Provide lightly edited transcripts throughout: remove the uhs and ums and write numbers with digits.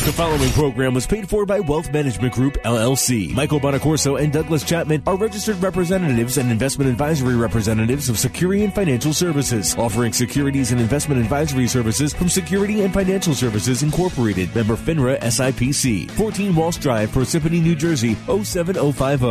The following program was paid for by Wealth Management Group, LLC. Michael Bonacorso and Douglas Chapman are registered representatives and investment advisory representatives of Securian Financial Services, offering securities and investment advisory services from Security and Financial Services Incorporated, member FINRA SIPC. 14 Walsh Drive, Parsippany, New Jersey, 07050,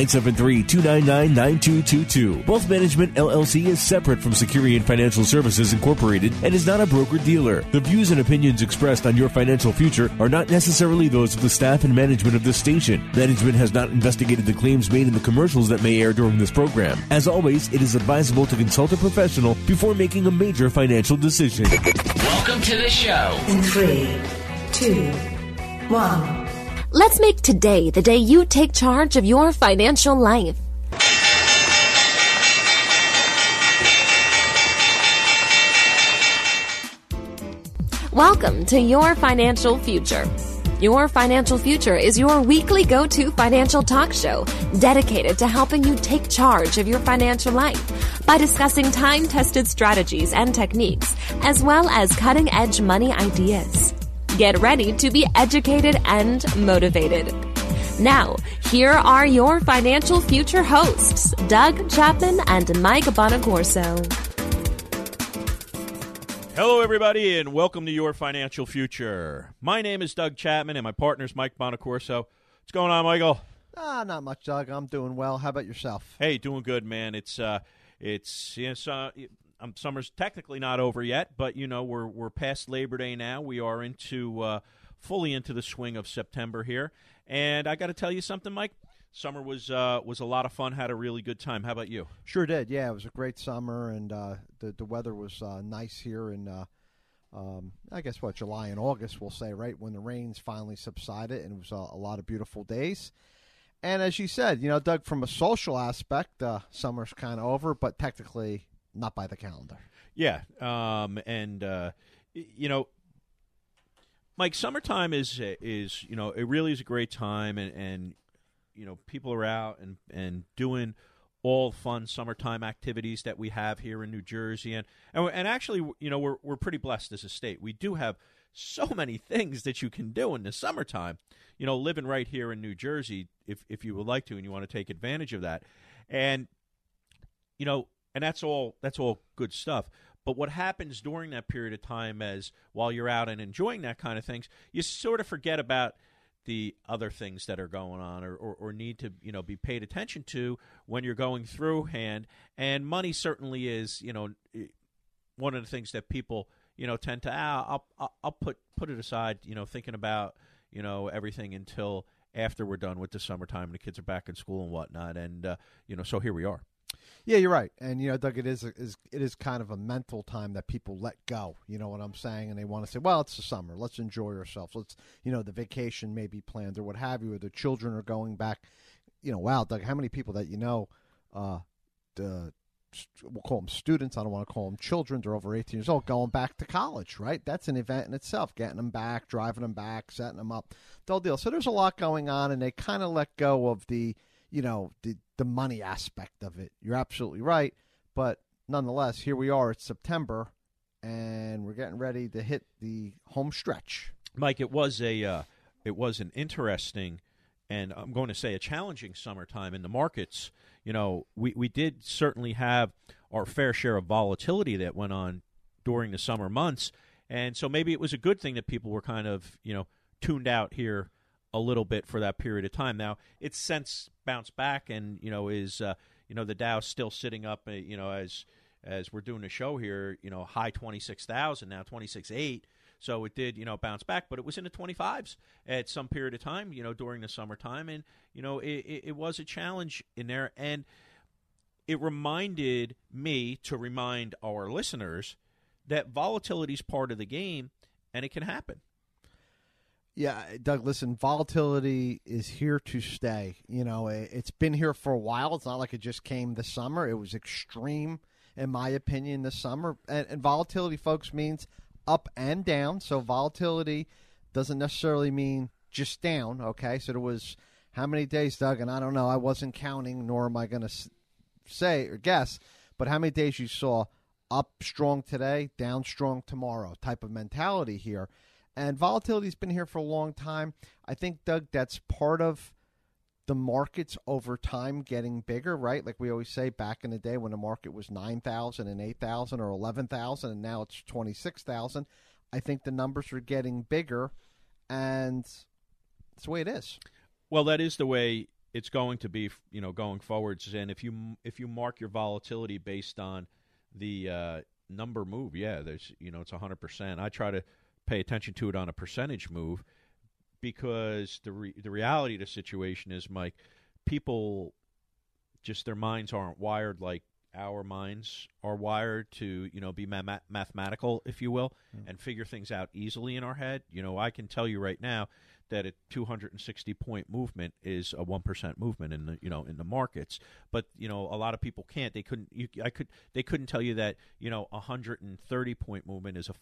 973-299-9222. Wealth Management, LLC is separate from Securian Financial Services Incorporated and is not a broker-dealer. The views and opinions expressed on Your Financial Future are not necessarily those of the staff and management of this station. Management has not investigated the claims made in the commercials that may air during this program. As always, it is advisable to consult a professional before making a major financial decision. Welcome to the show. In 3, 2, 1. Let's make today the day you take charge of your financial life. Welcome to Your Financial Future. Your Financial Future is your weekly go-to financial talk show dedicated to helping you take charge of your financial life by discussing time-tested strategies and techniques, as well as cutting-edge money ideas. Get ready to be educated and motivated. Now, here are your Financial Future hosts, Doug Chapman and Mike Bonacorso. Hello, everybody, and welcome to Your Financial Future. My name is Doug Chapman, and my partner is Mike Bonacorso. What's going on, Michael? Not much, Doug. I'm doing well. How about yourself? Hey, doing good, man. Summer's technically not over yet, but we're past Labor Day now. We are fully into the swing of September here, and I got to tell you something, Mike. Summer was a lot of fun. Had a really good time. How about you? Sure did. Yeah, it was a great summer, and the weather was nice here in I guess July and August, we'll say, right when the rains finally subsided, and it was a lot of beautiful days. And as you said, Doug, from a social aspect, summer's kind of over, but technically not by the calendar. Yeah, Mike, summertime is it really is a great time, and people are out and doing all fun summertime activities that we have here in New Jersey, and actually, we're pretty blessed as a state. We do have so many things that you can do in the summertime. Living right here in New Jersey, if you would like to, and you want to take advantage of that, and that's all good stuff. But what happens during that period of time, as while you're out and enjoying that kind of things, you sort of forget about the other things that are going on or need to be paid attention to when you're going through hand. And money certainly is one of the things that people tend to I'll put it aside, thinking about everything until after we're done with the summertime and the kids are back in school and whatnot. And so here we are. Yeah, you're right. And, Doug, it is kind of a mental time that people let go. You know what I'm saying? And they want to say, well, it's the summer. Let's enjoy ourselves. Let's, the vacation may be planned or what have you, or the children are going back. Wow, Doug, how many people that we'll call them students. I don't want to call them children. They're over 18 years old going back to college, right? That's an event in itself, getting them back, driving them back, setting them up, the whole deal. So there's a lot going on, and they kind of let go of the money aspect of it. You're absolutely right. But nonetheless, here we are. It's September, and we're getting ready to hit the home stretch. Mike, it was an interesting, and I'm going to say a challenging summertime in the markets. We did certainly have our fair share of volatility that went on during the summer months. And so maybe it was a good thing that people were kind of, tuned out here a little bit for that period of time. Now, it's since bounced back and, is the Dow's still sitting up, as we're doing the show here, high 26,000, now 26.8. So it did, bounce back, but it was in the 25s at some period of time, during the summertime. And, it was a challenge in there. And it reminded me to remind our listeners that volatility is part of the game and it can happen. Yeah, Doug, listen, volatility is here to stay. It's been here for a while. It's not like it just came this summer. It was extreme, in my opinion, this summer. And volatility, folks, means up and down. So volatility doesn't necessarily mean just down, okay? So there was how many days, Doug? And I don't know. I wasn't counting, nor am I going to say or guess, but how many days you saw up strong today, down strong tomorrow type of mentality here. And volatility's been here for a long time. I think, Doug, that's part of the markets over time getting bigger, right? Like we always say, back in the day when the market was 9,000 and 8,000 or 11,000, and now it's 26,000. I think the numbers are getting bigger, and it's the way it is. Well, that is the way it's going to be, going forwards. And if you mark your volatility based on the number move, there's it's 100%. I try to pay attention to it on a percentage move, because the reality of the situation is, Mike, people just, their minds aren't wired like our minds are wired to, be mathematical, if you will, and figure things out easily in our head. I can tell you right now that a 260-point movement is a 1% movement in the in the markets, but a lot of people can't. They couldn't. They couldn't tell you that a 130-point movement is a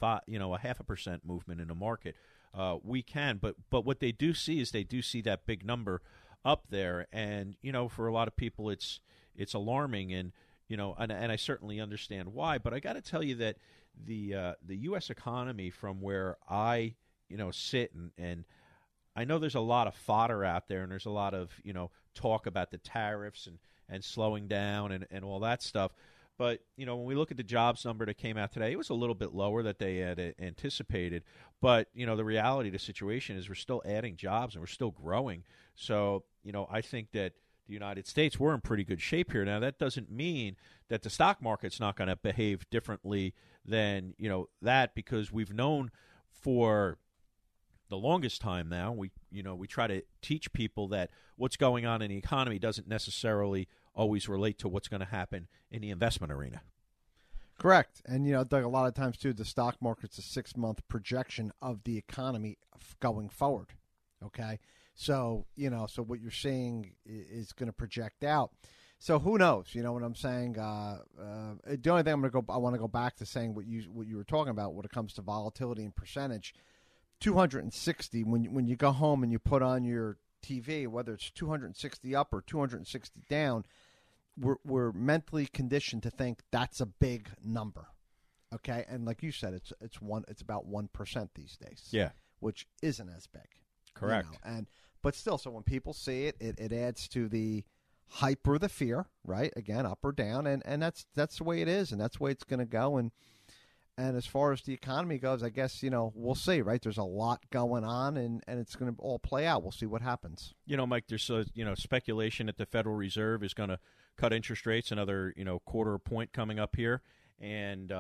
0.5% movement in the market. We can, but what they do see is they do see that big number up there, and for a lot of people it's alarming, and and I certainly understand why. But I got to tell you that the U.S. economy, from where I sit, and I know there's a lot of fodder out there, and there's a lot of talk about the tariffs and slowing down and all that stuff. But, when we look at the jobs number that came out today, it was a little bit lower than they had anticipated. But, the reality of the situation is we're still adding jobs and we're still growing. So, I think that the United States, we're in pretty good shape here. Now, that doesn't mean that the stock market's not going to behave differently than, that, because we've known for the longest time now, we try to teach people that what's going on in the economy doesn't necessarily always relate to what's going to happen in the investment arena. Correct. And, Doug, a lot of times, too, the stock market's a 6-month projection of the economy going forward, okay? So, so what you're seeing is going to project out. So who knows? You know what I'm saying? The only thing I want to go back to saying what you were talking about when it comes to volatility and percentage. 260, when you go home and you put on your TV, whether it's 260 up or 260 down, we're mentally conditioned to think that's a big number, okay? And like you said, it's about 1% these days, which isn't as big, correct? But still, so when people see it, it adds to the hype or the fear, right? Again, up or down, and that's the way it is, and that's the way it's going to go. And as far as the economy goes, I guess, we'll see, right? There's a lot going on, and it's going to all play out. We'll see what happens. Mike, there's speculation that the Federal Reserve is going to cut interest rates another, quarter point coming up here. And,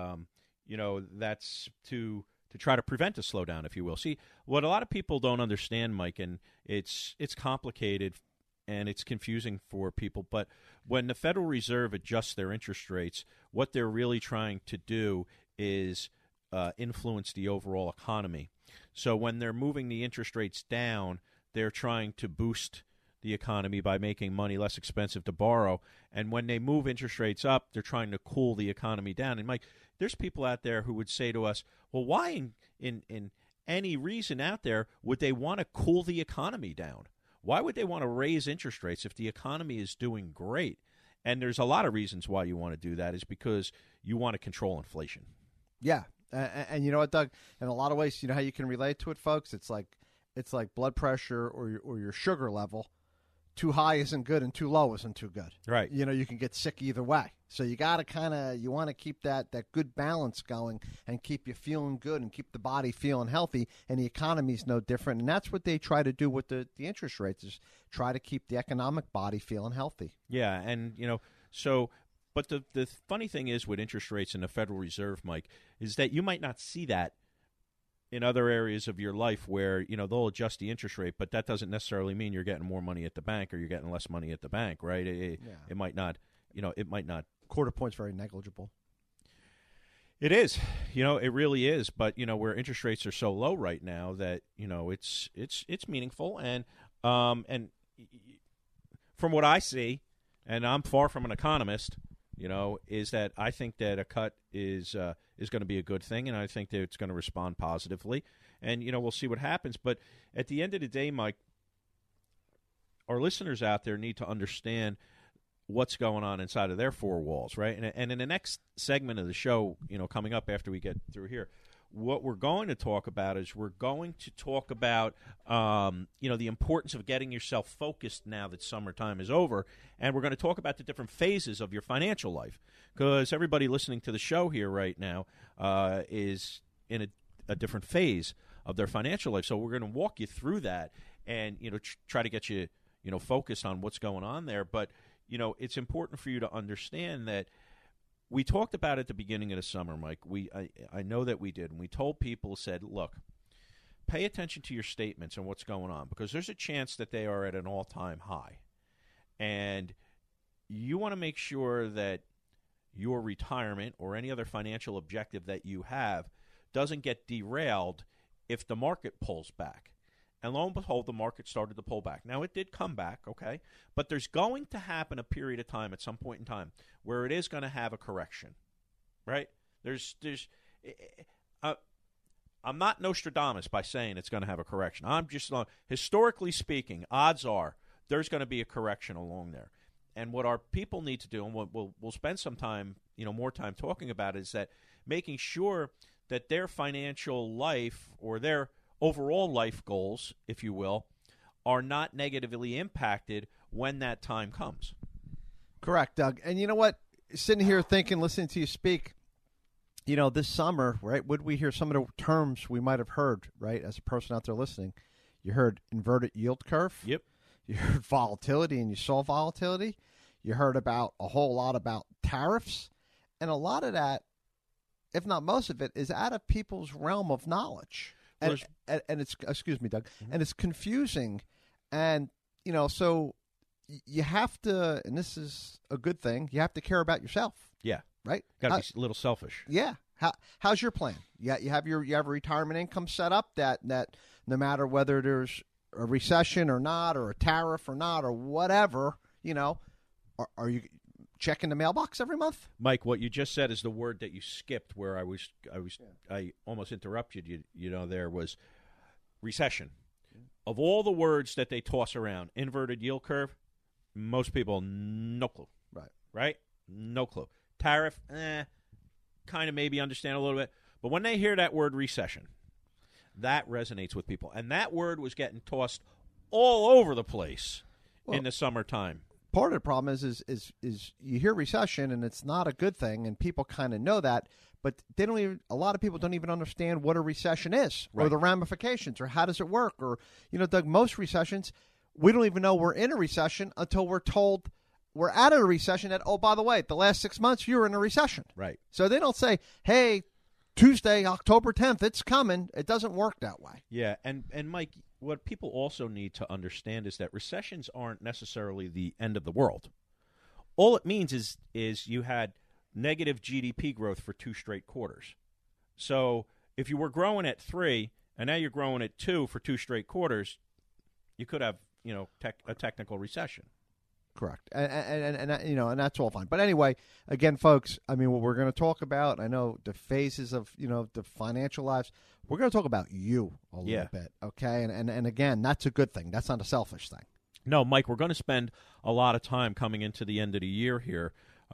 that's to try to prevent a slowdown, if you will. See, what a lot of people don't understand, Mike, and it's complicated and it's confusing for people, but when the Federal Reserve adjusts their interest rates, what they're really trying to do is influence the overall economy. So when they're moving the interest rates down, they're trying to boost the economy by making money less expensive to borrow. And when they move interest rates up, they're trying to cool the economy down. And, Mike, there's people out there who would say to us, well, why in any reason out there would they want to cool the economy down? Why would they want to raise interest rates if the economy is doing great? And there's a lot of reasons why you want to do that, is because you want to control inflation. Yeah, and you know what, Doug? In a lot of ways, how you can relate to it, folks? It's like blood pressure or your sugar level. Too high isn't good, and too low isn't too good. Right. You can get sick either way. So you got to you want to keep that good balance going and keep you feeling good and keep the body feeling healthy. And the economy's no different. And that's what they try to do with the interest rates, is try to keep the economic body feeling healthy. Yeah, and so. But the funny thing is with interest rates in the Federal Reserve, Mike, is that you might not see that in other areas of your life where, they'll adjust the interest rate, but that doesn't necessarily mean you're getting more money at the bank or you're getting less money at the bank, right? It might not, it might not. Quarter point's very negligible. It is, it really is. But, where interest rates are so low right now that, it's meaningful. And from what I see, and I'm far from an economist, is that I think that a cut is going to be a good thing, and I think that it's going to respond positively. And, we'll see what happens. But at the end of the day, Mike, our listeners out there need to understand what's going on inside of their four walls, right? And in the next segment of the show, coming up after we get through here, what we're going to talk about is we're going to talk about, the importance of getting yourself focused now that summertime is over, and we're going to talk about the different phases of your financial life, because everybody listening to the show here right now is in a different phase of their financial life. So we're going to walk you through that and, try to get you, focused on what's going on there. But, it's important for you to understand that we talked about at the beginning of the summer, Mike. I know that we did. And we told people, said, look, pay attention to your statements and what's going on, because there's a chance that they are at an all-time high. And you want to make sure that your retirement or any other financial objective that you have doesn't get derailed if the market pulls back. And lo and behold, the market started to pull back. Now, it did come back, okay? But there's going to happen a period of time at some point in time where it is going to have a correction, right? I'm not Nostradamus by saying it's going to have a correction. I'm just, historically speaking, odds are there's going to be a correction along there. And what our people need to do, and what we'll spend some time, more time talking about, is that making sure that their financial life or their overall life goals, if you will, are not negatively impacted when that time comes. Correct, Doug. And you know what? Sitting here thinking, listening to you speak, this summer, right, would we hear some of the terms we might have heard, right, as a person out there listening? You heard inverted yield curve. Yep. You heard volatility, and you saw volatility. You heard about a whole lot about tariffs. And a lot of that, if not most of it, is out of people's realm of knowledge. And it's, excuse me, Doug, and it's confusing. And, so you have to, and this is a good thing, you have to care about yourself. Yeah. Right? Got to be a little selfish. Yeah. How's your plan? You have a retirement income set up that no matter whether there's a recession or not, or a tariff or not, or whatever, are you checking the mailbox every month? Mike, what you just said is the word that you skipped, where I almost interrupted you. There was recession. Of all the words that they toss around, inverted yield curve, most people, no clue. Right? No clue. Tariff, kind of maybe understand a little bit. But when they hear that word recession, that resonates with people. And that word was getting tossed all over the place in the summertime. Part of the problem is you hear recession, and it's not a good thing, and people kind of know that, but they don't even. A lot of people don't even understand what a recession is, right, or the ramifications, or how does it work, or Doug, most recessions, we don't even know we're in a recession until we're told we're out of a recession. That, oh, by the way, the last 6 months you were in a recession, right? So they don't say, hey, Tuesday, October 10th, it's coming. It doesn't work that way. Yeah, and Mike, what people also need to understand is that recessions aren't necessarily the end of the world. All it means is you had negative GDP growth for 2 straight quarters. So if you were growing at 3 and now you're growing at 2 for 2 straight quarters, you could have a technical recession. Correct, and that's all fine. But anyway, again, folks, I mean, what we're going to talk about, I know the phases of the financial lives. We're going to talk about you a little bit, okay? And again, that's a good thing. That's not a selfish thing. No, Mike, we're going to spend a lot of time coming into the end of the year here.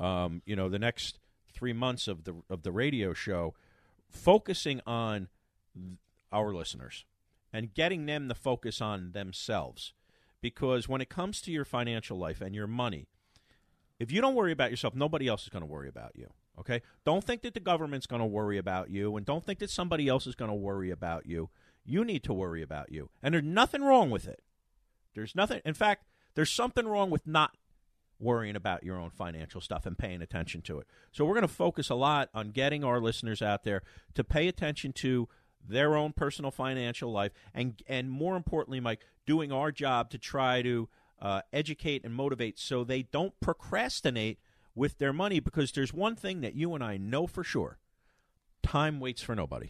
The next 3 months of the radio show, focusing on our listeners and getting them to focus on themselves. Because when it comes to your financial life and your money, if you don't worry about yourself, nobody else is going to worry about you, okay? Don't think that the government's going to worry about you, and don't think that somebody else is going to worry about you. You need to worry about you. And there's nothing wrong with it. There's nothing. In fact, there's something wrong with not worrying about your own financial stuff and paying attention to it. So we're going to focus a lot on getting our listeners out there to pay attention to their own personal financial life, and more importantly, Mike, doing our job to try to educate and motivate so they don't procrastinate with their money, because there's one thing that you and I know for sure: time waits for nobody.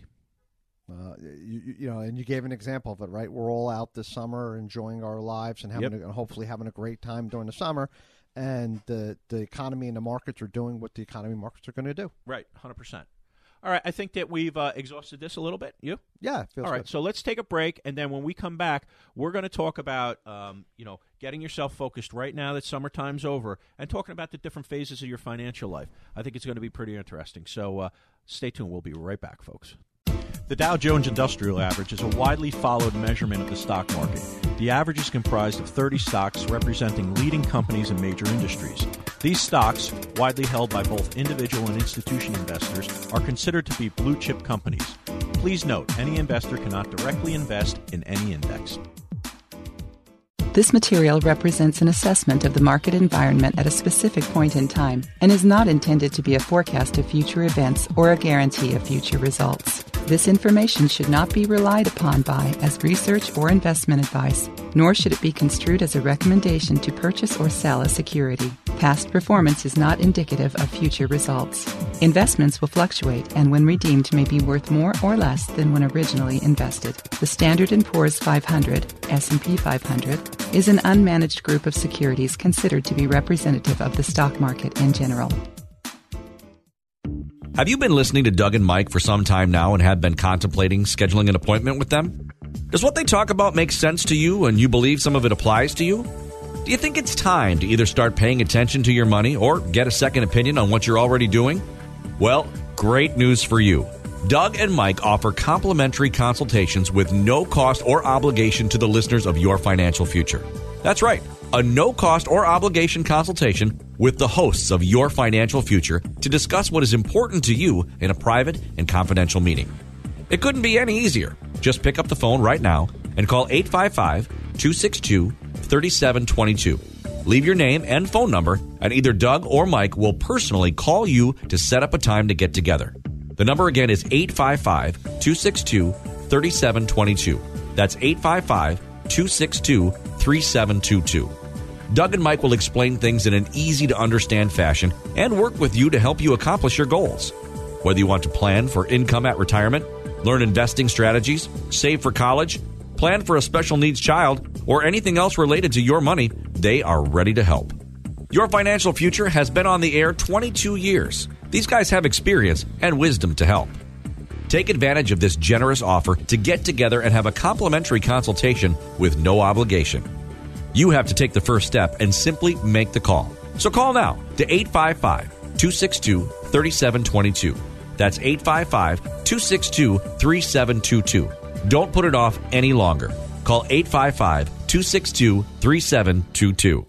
And you gave an example of it, right? We're all out this summer enjoying our lives and hopefully having a great time during the summer, and the economy and the markets are doing what the economy markets are going to do. Right, 100%. All right, I think that we've exhausted this a little bit. You? Yeah. All right, so let's take a break, and then when we come back, we're going to talk about, getting yourself focused right now that summertime's over, and talking about the different phases of your financial life. I think it's going to be pretty interesting. So stay tuned. We'll be right back, folks. The Dow Jones Industrial Average is a widely followed measurement of the stock market. The average is comprised of 30 stocks representing leading companies in major industries. These stocks, widely held by both individual and institutional investors, are considered to be blue-chip companies. Please note, any investor cannot directly invest in any index. This material represents an assessment of the market environment at a specific point in time and is not intended to be a forecast of future events or a guarantee of future results. This information should not be relied upon by as research or investment advice, nor should it be construed as a recommendation to purchase or sell a security. Past performance is not indicative of future results. Investments will fluctuate and when redeemed may be worth more or less than when originally invested. The Standard & Poor's 500, S&P 500, is an unmanaged group of securities considered to be representative of the stock market in general. Have you been listening to Doug and Mike for some time now and have been contemplating scheduling an appointment with them? Does what they talk about make sense to you and you believe some of it applies to you? Do you think it's time to either start paying attention to your money or get a second opinion on what you're already doing? Well, great news for you. Doug and Mike offer complimentary consultations with no cost or obligation to the listeners of Your Financial Future. That's right, a no cost or obligation consultation with the hosts of Your Financial Future to discuss what is important to you in a private and confidential meeting. It couldn't be any easier. Just pick up the phone right now and call 855-262-3722. Leave your name and phone number, and either Doug or Mike will personally call you to set up a time to get together. The number again is 855-262-3722. That's 855-262-3722. Doug and Mike will explain things in an easy-to-understand fashion and work with you to help you accomplish your goals. Whether you want to plan for income at retirement, learn investing strategies, save for college, plan for a special needs child, or anything else related to your money, they are ready to help. Your Financial Future has been on the air 22 years. These guys have experience and wisdom to help. Take advantage of this generous offer to get together and have a complimentary consultation with no obligation. You have to take the first step and simply make the call. So call now to 855-262-3722. That's 855-262-3722. Don't put it off any longer. Call 855-262-3722.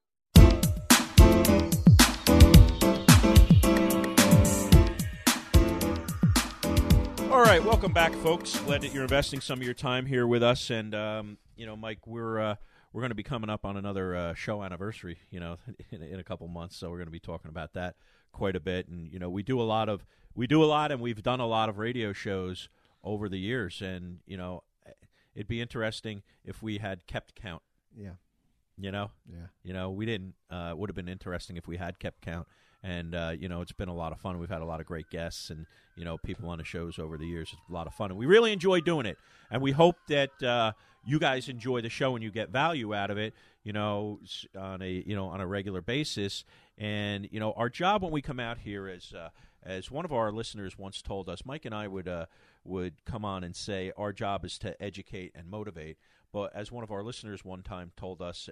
All right, welcome back, folks. Glad that you're investing some of your time here with us. And, Mike, we're going to be coming up on another show anniversary, in a couple months. So we're going to be talking about that quite a bit. And, we do a lot, and we've done a lot of radio shows over the years. And, it'd be interesting if we had kept count. Yeah. Yeah. We didn't. It would have been interesting if we had kept count. And, it's been a lot of fun. We've had a lot of great guests and, people on the shows over the years. It's a lot of fun. And we really enjoy doing it. And we hope that you guys enjoy the show and you get value out of it, on a regular basis. And, our job when we come out here as one of our listeners once told us, Mike and I would come on and say our job is to educate and motivate. But as one of our listeners one time told us,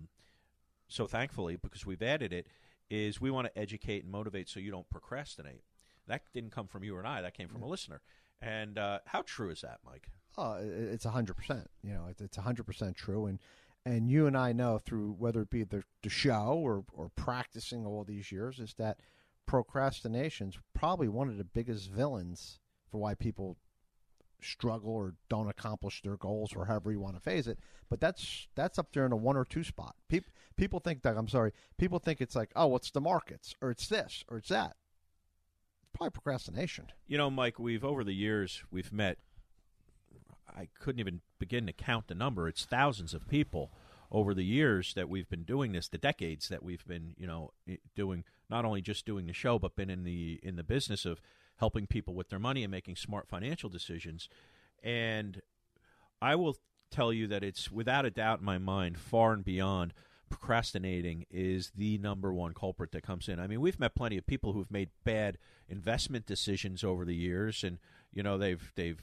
so thankfully, because we've added it, is we want to educate and motivate so you don't procrastinate. That didn't come from you or I. That came from a listener. And how true is that, Mike? Oh, it's 100%. It's 100% true. And you and I know through whether it be the show or practicing all these years is that procrastination's probably one of the biggest villains for why people struggle or don't accomplish their goals or however you want to phase it. But that's up there in a 1 or 2 spot. People think that, people think it's like, oh, it's the markets or it's this or it's that. It's probably procrastination. Mike, over the years, we've met, I couldn't even begin to count the number. It's thousands of people over the years that we've been doing this, the decades that we've been, doing, not only just doing the show, but been in the business of helping people with their money and making smart financial decisions. And I will tell you that it's without a doubt in my mind, far and beyond, procrastinating is the number one culprit that comes in. I mean, we've met plenty of people who've made bad investment decisions over the years, and they've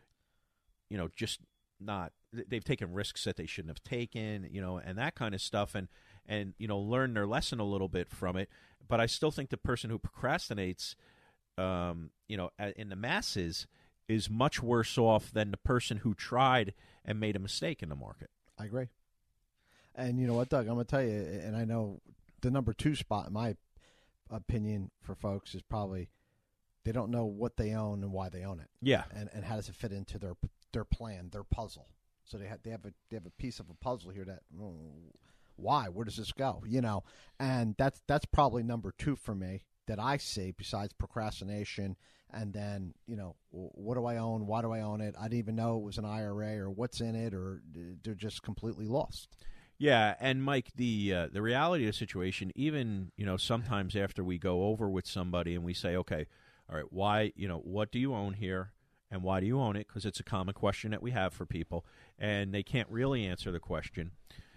just not, they've taken risks that they shouldn't have taken, and that kind of stuff, and learn their lesson a little bit from it. But I still think the person who procrastinates, in the masses, is much worse off than the person who tried and made a mistake in the market. I agree. And you know what, Doug, I'm going to tell you, and I know the number 2 spot, in my opinion, for folks is probably they don't know what they own and why they own it. Yeah. And how does it fit into their plan, their puzzle. So they have a piece of a puzzle here that, why? Where does this go? You know, and that's probably number 2 for me that I see besides procrastination. And then, you know, what do I own? Why do I own it? I didn't even know it was an IRA or what's in it, or they're just completely lost. Yeah, and Mike, the reality of the situation, even, you know, sometimes after we go over with somebody and we say, okay, all right, why, you know, what do you own here and why do you own it? Because it's a common question that we have for people, and they can't really answer the question.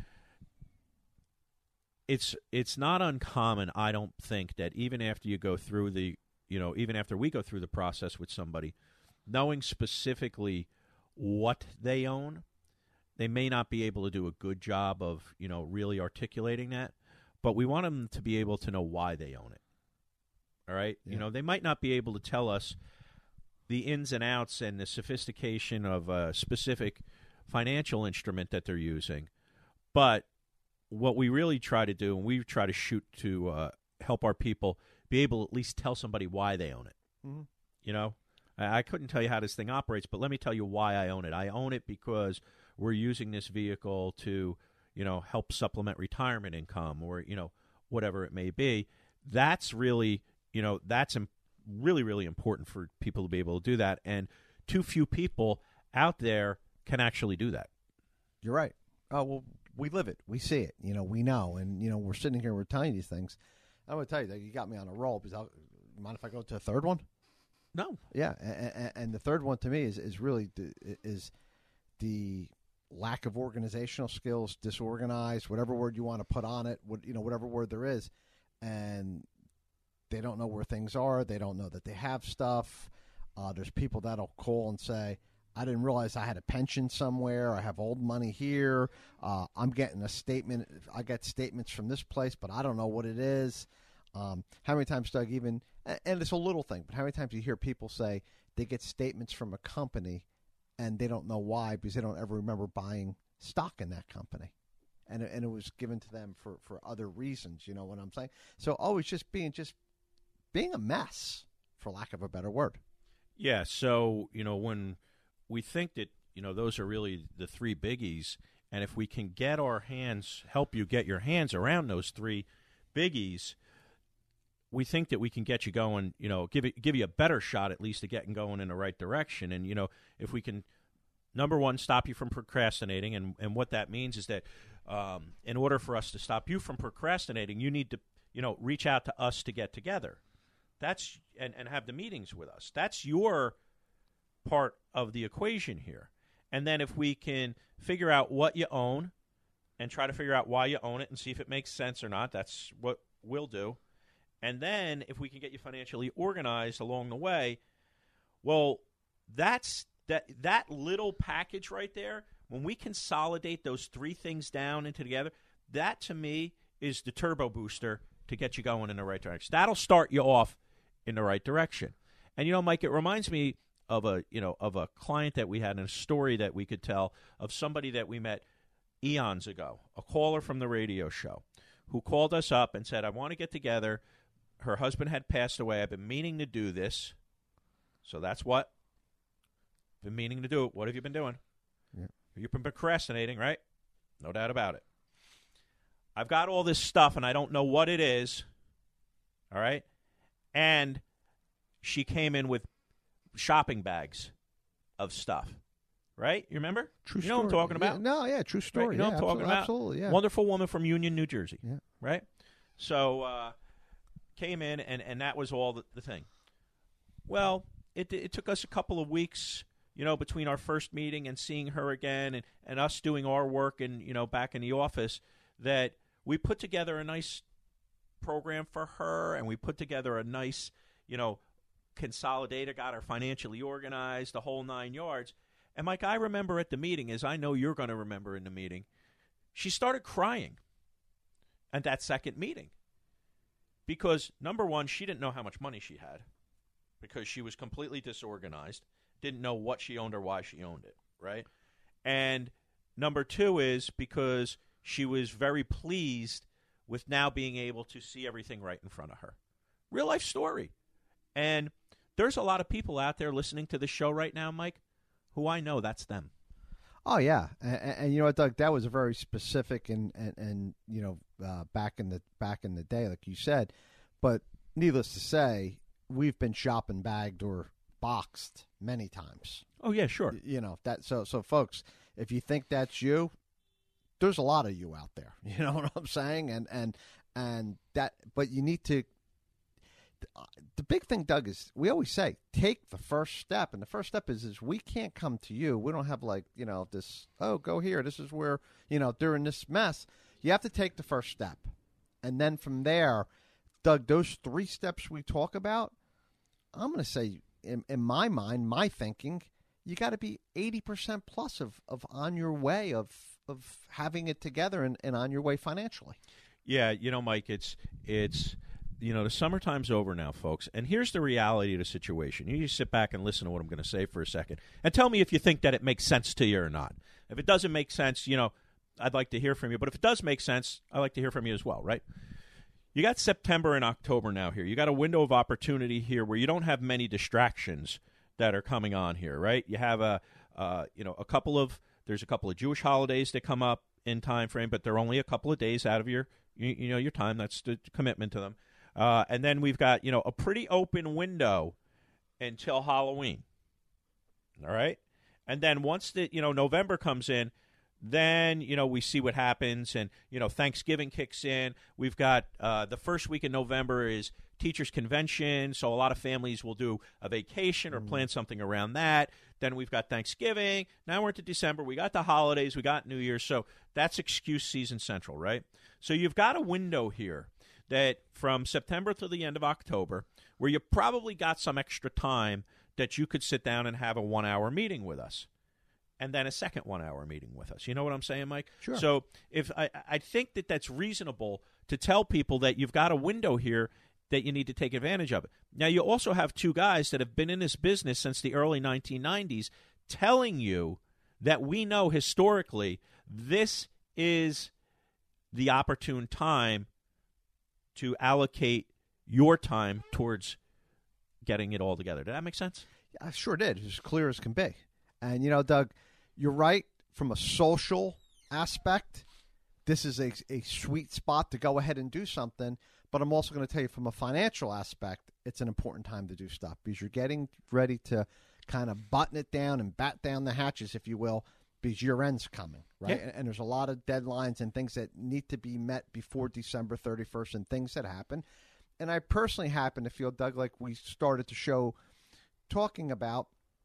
It's not uncommon, I don't think, that even after you go through even after we go through the process with somebody, knowing specifically what they own, they may not be able to do a good job of, you know, really articulating that, but we want them to be able to know why they own it. All right? Yeah. You know, they might not be able to tell us the ins and outs and the sophistication of a specific financial instrument that they're using, but what we really try to do, and we try to shoot to help our people be able to at least tell somebody why they own it. Mm-hmm. You know, I couldn't tell you how this thing operates, but let me tell you why I own it. I own it because we're using this vehicle to, you know, help supplement retirement income, or, you know, whatever it may be. That's really, you know, that's really, really important for people to be able to do that. And too few people out there can actually do that. You're right. Oh, well, we live it. We see it. You know, we know. And, you know, we're sitting here, we're telling you these things. I'm going to tell you that you got me on a roll, because you mind if I go to a third one? No. Yeah. And the third one to me is really the lack of organizational skills, disorganized, whatever word you want to put on it, whatever word there is. And they don't know where things are. They don't know that they have stuff. There's people that'll call and say, I didn't realize I had a pension somewhere. I have old money here. I'm getting a statement. I get statements from this place, but I don't know what it is. How many times, Doug, and it's a little thing, but how many times you hear people say they get statements from a company and they don't know why, because they don't ever remember buying stock in that company. And it was given to them for other reasons, you know what I'm saying? So always just being a mess, for lack of a better word. Yeah, so, you know, when we think that, you know, those are really the 3 biggies, and if we can help you get your hands around those 3 biggies, we think that we can get you going, you know, give you a better shot at least at getting going in the right direction. And, you know, if we can, number one, stop you from procrastinating, and what that means is that in order for us to stop you from procrastinating, you need to, you know, reach out to us to get together. That's and have the meetings with us. That's your part of the equation here. And then if we can figure out what you own and try to figure out why you own it and see if it makes sense or not, that's what we'll do. And then if we can get you financially organized along the way, well, that's that little package right there. When we consolidate those 3 things down into together, that to me is the turbo booster to get you going in the right direction. That'll start you off in the right direction. And, you know, Mike, it reminds me of a client that we had and a story that we could tell of somebody that we met eons ago, a caller from the radio show who called us up and said, I want to get together. Her husband had passed away. I've been meaning to do this. So that's what? Been meaning to do it. What have you been doing? Yeah. You've been procrastinating, right? No doubt about it. I've got all this stuff, and I don't know what it is. All right? And she came in with shopping bags of stuff, right? You remember? True story. You know what I'm talking about? Yeah, true story. Right? You know what I'm talking about? Absolutely, yeah. Wonderful woman from Union, New Jersey, yeah. Right? So came in, and that was all the thing. Well, it took us a couple of weeks, you know, between our first meeting and seeing her again and us doing our work and, you know, back in the office, that we put together a nice program for her, and we put together a nice, you know, consolidator, got her financially organized, the whole 9 yards. And, Mike, I remember at the meeting, as I know you're going to remember in the meeting, she started crying at that second meeting because, number one, she didn't know how much money she had because she was completely disorganized didn't know what she owned or why she owned it, right? And number two is because she was very pleased with now being able to see everything right in front of her. Real life story. And there's a lot of people out there listening to the show right now, Mike, who I know that's them. Oh yeah, and you know what, Doug? That was a very specific and you know back in the day, like you said. But needless to say, we've been shopping bagged or boxed many times. Oh yeah, sure. You know that. So folks, if you think that's you, there's a lot of you out there. You know what I'm saying? And that, but you need to. The big thing, Doug, is we always say take the first step, and the first step is we can't come to you. We don't have like this. Oh, go here. This is where during this mess, you have to take the first step, and then from there, Doug, those 3 steps we talk about, I'm going to say in my mind, my thinking, you got to be 80% plus of on your way of having it together and on your way financially. Yeah, Mike, it's. The summertime's over now, folks, and here's the reality of the situation. You just sit back and listen to what I'm going to say for a second, and tell me if you think that it makes sense to you or not. If it doesn't make sense, I'd like to hear from you, but if it does make sense, I'd like to hear from you as well, right? You got September and October now here. You got a window of opportunity here where you don't have many distractions that are coming on here, right? You have there's a couple of Jewish holidays that come up in time frame, but they're only a couple of days out of your time. That's the commitment to them. And then we've got, a pretty open window until Halloween. All right? And then once November comes in, then, we see what happens and, Thanksgiving kicks in. We've got the first week in November is Teachers Convention, so a lot of families will do a vacation or plan something around that. Then we've got Thanksgiving. Now we're into December. We got the holidays. We got New Year's. So that's excuse season central, right? So you've got a window here that from September to the end of October, where you probably got some extra time that you could sit down and have a 1-hour meeting with us, and then a second 1-hour meeting with us. You know what I'm saying, Mike? Sure. So if I think that's reasonable to tell people that you've got a window here that you need to take advantage of it. Now, you also have 2 guys that have been in this business since the early 1990s telling you that we know historically this is the opportune time to allocate your time towards getting it all together. Did that make sense? Yeah, I sure did. As clear as can be. And, Doug, you're right. From a social aspect, this is a sweet spot to go ahead and do something. But I'm also going to tell you from a financial aspect, it's an important time to do stuff because you're getting ready to kind of button it down and bat down the hatches, if you will, because year-end's coming, right? Yeah. And there's a lot of deadlines and things that need to be met before December 31st and things that happen. And I personally happen to feel, Doug, like we started the show talking about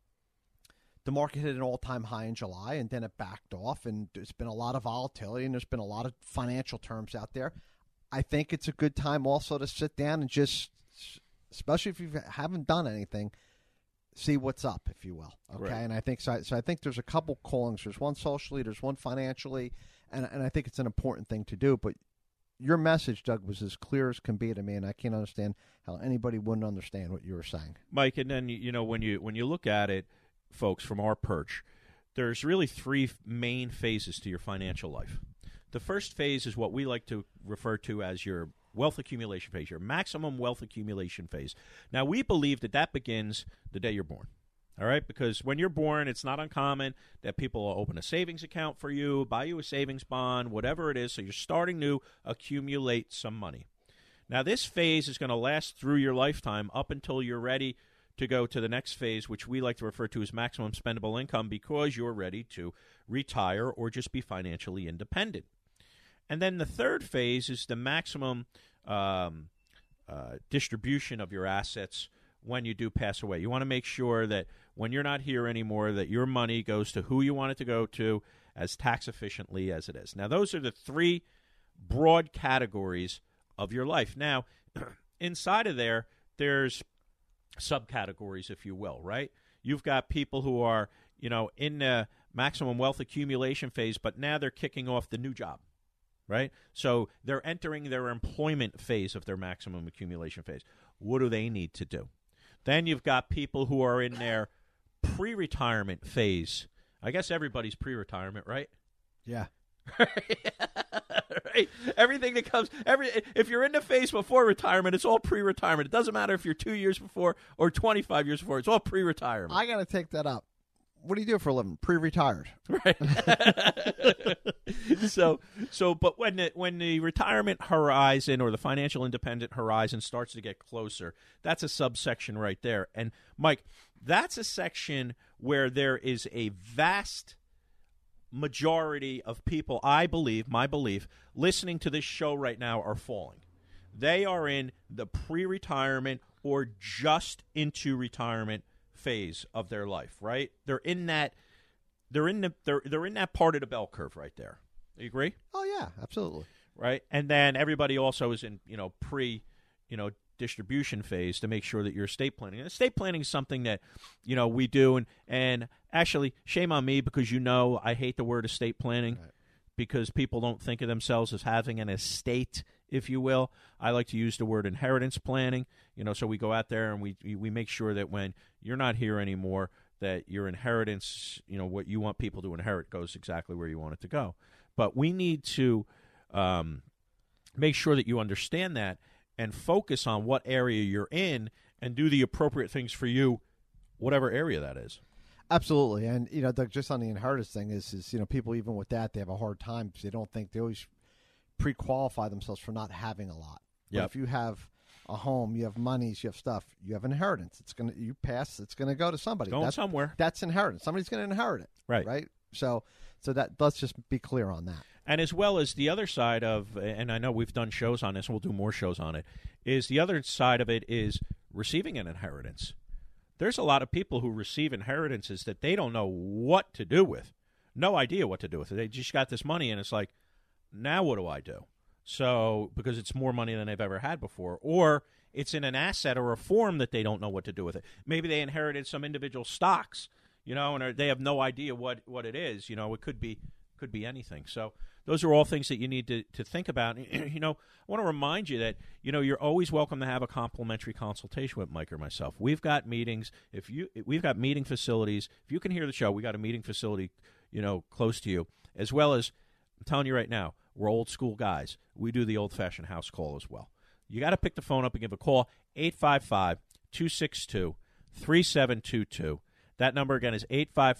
the market hit an all-time high in July, and then it backed off, and there's been a lot of volatility, and there's been a lot of financial terms out there. I think it's a good time also to sit down and just, especially if you haven't done anything, see what's up, if you will. Okay, right. And I think so. I think there's a couple callings. There's one socially, there's one financially, and I think it's an important thing to do. But your message, Doug, was as clear as can be to me, and I can't understand how anybody wouldn't understand what you were saying, Mike. And then when you look at it, folks, from our perch, there's really 3 main phases to your financial life. The first phase is what we like to refer to as your wealth accumulation phase, your maximum wealth accumulation phase. Now, we believe that begins the day you're born, all right? Because when you're born, it's not uncommon that people will open a savings account for you, buy you a savings bond, whatever it is, so you're starting to accumulate some money. Now, this phase is going to last through your lifetime up until you're ready to go to the next phase, which we like to refer to as maximum spendable income, because you're ready to retire or just be financially independent. And then the third phase is the maximum distribution of your assets when you do pass away. You want to make sure that when you're not here anymore, that your money goes to who you want it to go to as tax efficiently as it is. Now, those are the 3 broad categories of your life. Now, inside of there's subcategories, if you will, right? You've got people who are, in the maximum wealth accumulation phase, but now they're kicking off the new job. Right? So they're entering their employment phase of their maximum accumulation phase. What do they need to do? Then you've got people who are in their pre-retirement phase. I guess everybody's pre-retirement, right? Yeah. Right. Everything that comes, if you're in the phase before retirement, it's all pre-retirement. It doesn't matter if you're 2 years before or 25 years before. It's all pre-retirement. I got to take that up. What do you do for a living? Pre-retired. Right. But when the retirement horizon or the financial independent horizon starts to get closer, that's a subsection right there. And Mike, that's a section where there is a vast majority of people, I believe, my belief, listening to this show right now are falling. They are in the pre-retirement or just into retirement phase of their life, right? They're in that part of the bell curve right there. You agree? Oh yeah, absolutely. Right? And then everybody also is in, distribution phase to make sure that you're estate planning. And estate planning is something that, we do. And actually, shame on me because I hate the word estate planning because people don't think of themselves as having an estate, if you will. I like to use the word inheritance planning. So we go out there and we make sure that when you're not here anymore, that your inheritance, what you want people to inherit goes exactly where you want it to go. But we need to make sure that you understand that and focus on what area you're in and do the appropriate things for you, whatever area that is. Absolutely. And, Doug, just on the inheritance thing is people, even with that, they have a hard time because they always pre-qualify themselves for not having a lot. Yep. But if you have a home, you have monies, you have stuff, you have inheritance. It's going to go to somebody. Somewhere. That's inheritance. Somebody's going to inherit it. Right. So that let's just be clear on that. And as well as the other side of, and I know we've done shows on this, and we'll do more shows on it, is the other side of it is receiving an inheritance. There's a lot of people who receive inheritances that they don't know what to do with. No idea what to do with it. They just got this money, and it's like, now what do I do? So, because it's more money than they've ever had before. Or it's in an asset or a form that they don't know what to do with it. Maybe they inherited some individual stocks, and they have no idea what it is. It could be anything. So those are all things that you need to think about. I want to remind you that, you're always welcome to have a complimentary consultation with Mike or myself. We've got meetings. We've got meeting facilities. If you can hear the show, we got a meeting facility, close to you. As well as, I'm telling you right now, we're old school guys. We do the old-fashioned house call as well. You got to pick the phone up and give a call, 855-262-3722. That number again is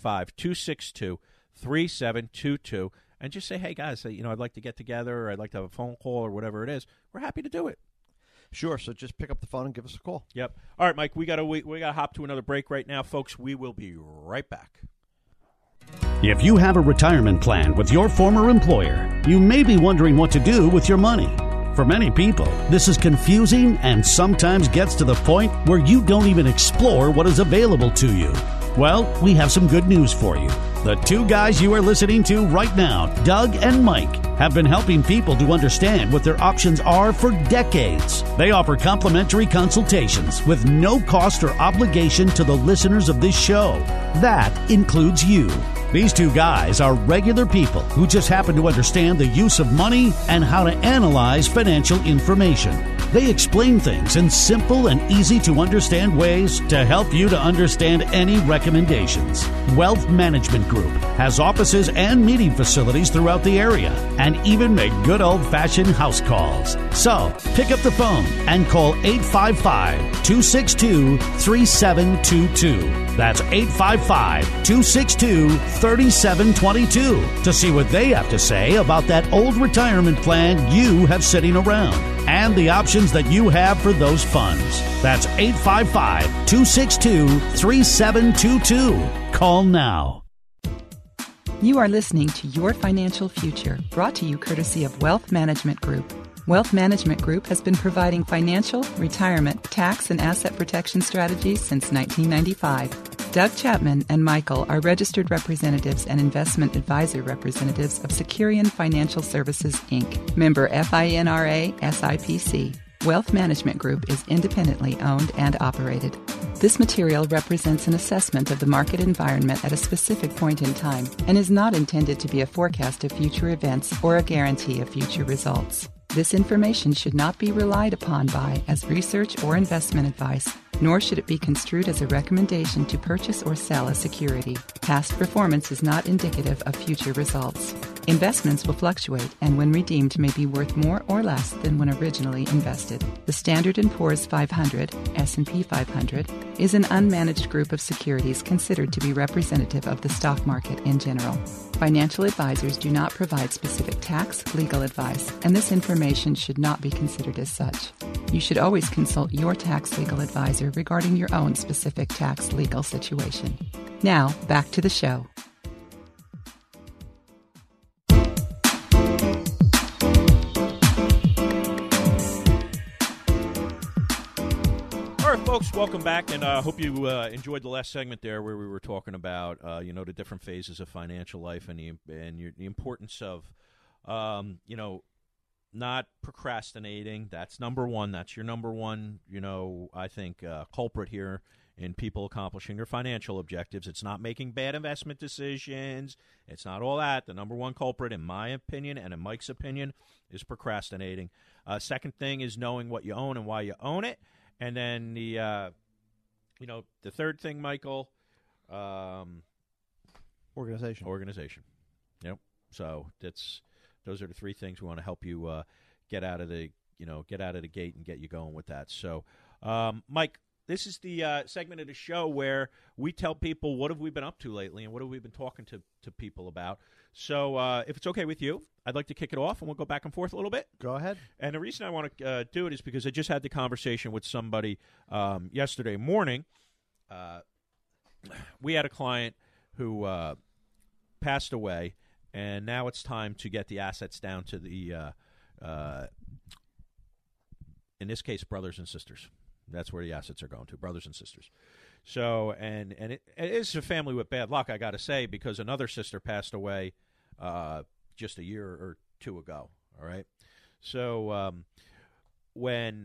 855-262-3722. And just say, hey, guys, I'd like to get together, or I'd like to have a phone call, or whatever it is. We're happy to do it. Sure. So just pick up the phone and give us a call. Yep. All right, Mike, we got to hop to another break right now, folks. We will be right back. If you have a retirement plan with your former employer, you may be wondering what to do with your money. For many people, this is confusing and sometimes gets to the point where you don't even explore what is available to you. Well, we have some good news for you. The two guys you are listening to right now, Doug and Mike, have been helping people to understand what their options are for decades. They offer complimentary consultations with no cost or obligation to the listeners of this show. That includes you. These two guys are regular people who just happen to understand the use of money and how to analyze financial information. They explain things in simple and easy to understand ways to help you to understand any recommendations. Wealth Management Group has offices and meeting facilities throughout the area and even make good old-fashioned house calls. So, pick up the phone and call 855-262-3722. That's 855-262-3722 to see what they have to say about that old retirement plan you have sitting around and the options that you have for those funds. That's 855-262-3722. Call now. You are listening to Your Financial Future, brought to you courtesy of Wealth Management Group. Wealth Management Group has been providing financial, retirement, tax, and asset protection strategies since 1995. Doug Chapman and Michael are registered representatives and investment advisor representatives of Securian Financial Services, Inc., member FINRA SIPC. Wealth Management Group is independently owned and operated. This material represents an assessment of the market environment at a specific point in time and is not intended to be a forecast of future events or a guarantee of future results. This information should not be relied upon by as research or investment advice. nor should it be construed as a recommendation to purchase or sell a security. Past performance is not indicative of future results. Investments will fluctuate and when redeemed may be worth more or less than when originally invested. The Standard & Poor's 500, S&P 500, is an unmanaged group of securities considered to be representative of the stock market in general. Financial advisors do not provide specific tax, legal advice, and this information should not be considered as such. You should always consult your tax legal advisor regarding your own specific tax legal situation. Now, back to the show. All right, folks, welcome back, and I hope you enjoyed the last segment there where we were talking about, the different phases of financial life and the importance of, not procrastinating. That's number one. That's your number one, I think, culprit here in people accomplishing their financial objectives. It's not making bad investment decisions. It's not all that. The number one culprit, in my opinion and in Mike's opinion, is procrastinating. Second thing is knowing what you own and why you own it. And then the third thing, Michael, organization. Yep. So those are the three things we want to help you get out of the gate and get you going with that. So, Mike, this is the segment of the show where we tell people what have we been up to lately and what have we been talking to people about. So if it's okay with you, I'd like to kick it off, and we'll go back and forth a little bit. Go ahead. And the reason I want to do it is because I just had the conversation with somebody yesterday morning. We had a client who passed away, and now it's time to get the assets down to the, in this case, brothers and sisters. That's where the assets are going to, brothers and sisters. So, and it is a family with bad luck, I got to say, because another sister passed away just a year or two ago. All right. So when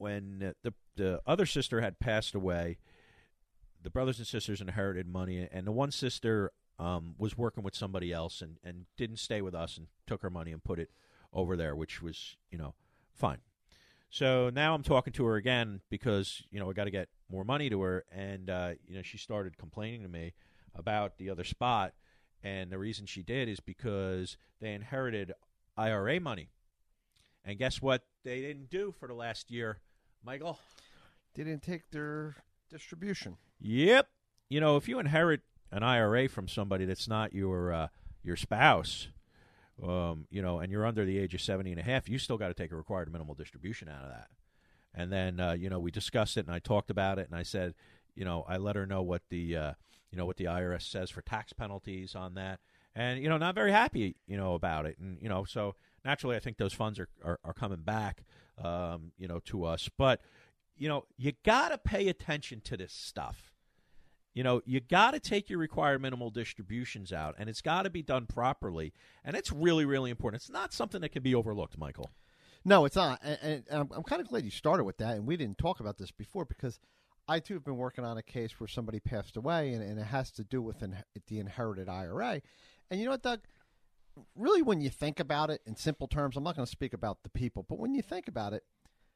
the other sister had passed away, the brothers and sisters inherited money, and the one sister was working with somebody else and didn't stay with us and took her money and put it over there, which was, fine. So now I'm talking to her again because, I got to get more money to her. And, she started complaining to me about the other spot. And the reason she did is because they inherited IRA money. And guess what they didn't do for the last year, Michael? They didn't take their distribution. Yep. If you inherit an IRA from somebody that's not your spouse, and you're under the age of 70 and a half, you still got to take a required minimal distribution out of that. And then, we discussed it, and I talked about it, and I said, I let her know what the IRS says for tax penalties on that. And, not very happy, about it. And, so naturally I think those funds are coming back, to us. But, you got to pay attention to this stuff. You got to take your required minimal distributions out, and it's got to be done properly. And it's really, really important. It's not something that can be overlooked, Michael. No, it's not. And I'm kind of glad you started with that, and we didn't talk about this before because I, too, have been working on a case where somebody passed away, and it has to do with the inherited IRA. And you know what, Doug? Really, when you think about it in simple terms, I'm not going to speak about the people, but when you think about it,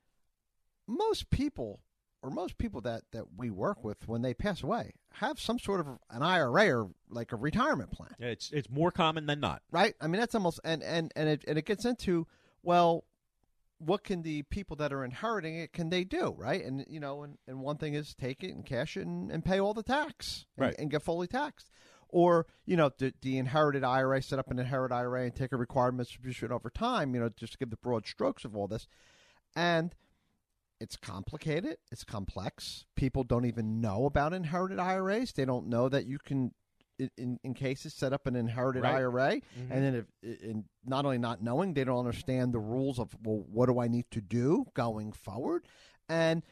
most people that we work with when they pass away have some sort of an IRA or like a retirement plan. It's more common than not. Right? I mean, that's almost and it gets into, well, what can the people that are inheriting it, can they do, right? And and one thing is take it and cash it and pay all the tax and get fully taxed. Or, the inherited IRA, set up an inherited IRA and take a required distribution over time, just to give the broad strokes of all this. And it's complicated. It's complex. People don't even know about inherited IRAs. They don't know that you can, in cases, set up an inherited IRA. Mm-hmm. And then in not only not knowing, they don't understand the rules of, well, what do I need to do going forward? And,